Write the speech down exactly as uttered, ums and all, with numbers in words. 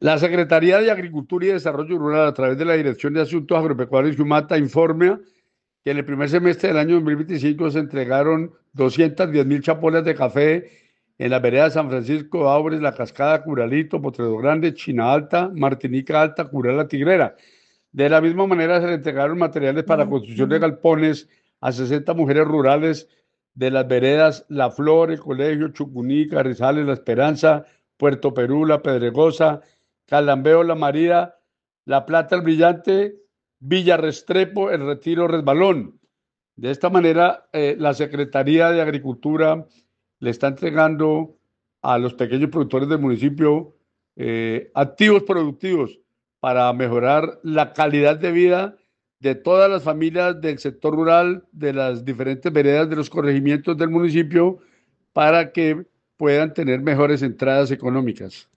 La Secretaría de Agricultura y Desarrollo Rural, a través de la Dirección de Asuntos Agropecuarios y Humata, informa que en el primer semestre del año dos mil veinticinco se entregaron doscientas diez mil chapolas de café en las veredas San Francisco, Aures, La Cascada, Curalito, Potredo Grande, China Alta, Martinica Alta, Cural La Tigrera. De la misma manera se le entregaron materiales para construcción de galpones a sesenta mujeres rurales de las veredas La Flor, El Colegio, Chucuní, Carrizales, La Esperanza, Puerto Perú, La Pedregosa, Calambeo, La María, La Plata, El Brillante, Villa Restrepo, El Retiro, Resbalón. De esta manera, eh, la Secretaría de Agricultura le está entregando a los pequeños productores del municipio eh, activos productivos para mejorar la calidad de vida de todas las familias del sector rural, de las diferentes veredas de los corregimientos del municipio, para que puedan tener mejores entradas económicas.